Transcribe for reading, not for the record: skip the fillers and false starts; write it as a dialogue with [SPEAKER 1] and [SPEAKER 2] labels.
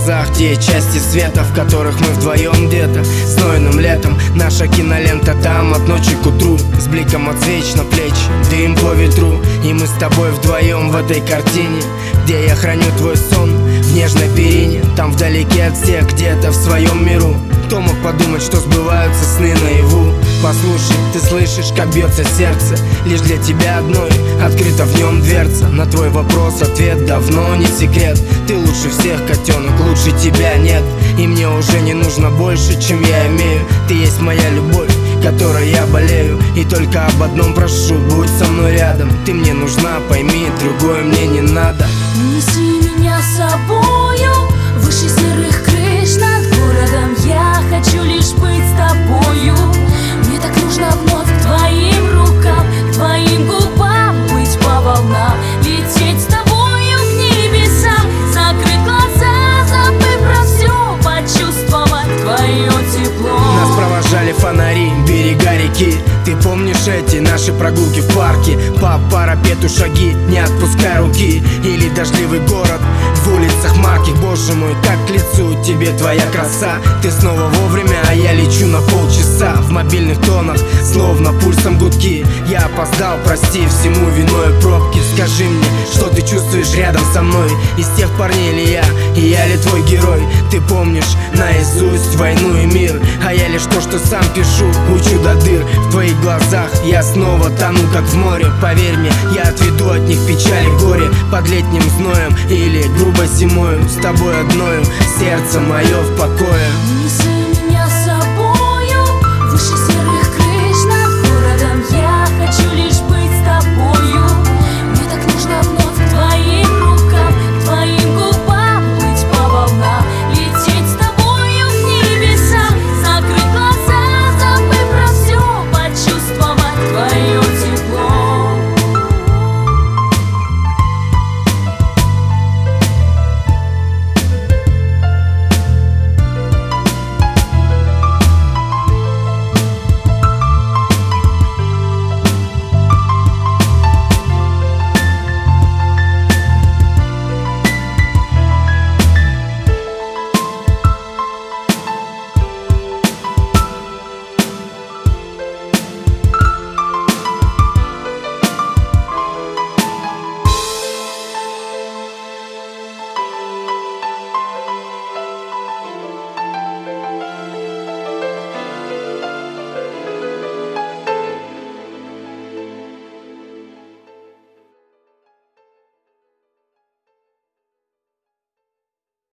[SPEAKER 1] глазах те части света, в которых мы вдвоем где-то знойным летом. Наша кинолента там от ночи к утру, с бликом от свеч на плечи, дым по ветру. И мы с тобой вдвоем в этой картине, где я храню твой сон в нежной перине. Там вдалеке от всех, где-то в своем миру. Кто мог подумать, что сбываются сны наяву? Послушай, ты слышишь, как бьется сердце? Лишь для тебя одной открыта в нем дверца. На твой вопрос ответ давно не секрет. Ты лучше всех, котенок, лучше тебя нет. И мне уже не нужно больше, чем я имею. Ты есть моя любовь, которой я болею. И только об одном прошу, будь со мной рядом. Ты мне нужна, пойми, другое мне не надо.
[SPEAKER 2] Неси меня с собою выше серых крыш над городом. Я хочу лишь быть с тобою. Мне так нужно вновь к твоим рукам, к твоим губам, быть по волнам, лететь с тобою к небесам, закрыть глаза, забыв про все, почувствовать твое тепло.
[SPEAKER 1] Нас провожали фонари, берега реки. Ты помнишь эти наши прогулки в парке? По парапету шаги, не отпускай руки. Или дождливый город в улицах марких. Боже мой, как к лицу тебе твоя краса. Ты снова вовремя, а я лечу на полчаса. В мобильных тонах, словно пульсом гудки. Я опоздал, прости, всему виной пробки. Скажи мне, что ты чувствуешь рядом со мной? Из тех парней ли я, и я ли твой герой? Ты помнишь наизусть войну и мир, а я лишь то, что сам пишу, учу до дыр. В твоих глазах я снова тону, как в море. Поверь мне, я отведу от них печаль и горе. Под летним зноем или грубой зимою, с тобой одною сердце мое в покое.